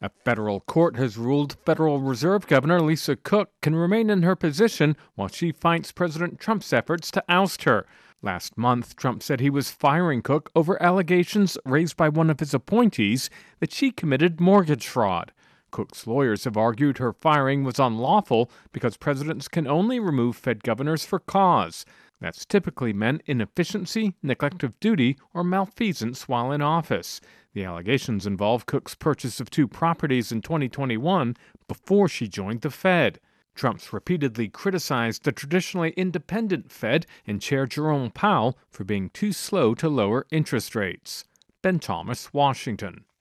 A federal court has ruled Federal Reserve Governor Lisa Cook can remain in her position while she fights President Trump's efforts to oust her. Last month, Trump said he was firing Cook over allegations raised by one of his appointees that she committed mortgage fraud. Cook's lawyers have argued her firing was unlawful because presidents can only remove Fed governors for cause. That's typically meant inefficiency, neglect of duty, or malfeasance while in office. The allegations involve Cook's purchase of two properties in 2021 before she joined the Fed. Trump's repeatedly criticized the traditionally independent Fed and Chair Jerome Powell for being too slow to lower interest rates. Ben Thomas, Washington.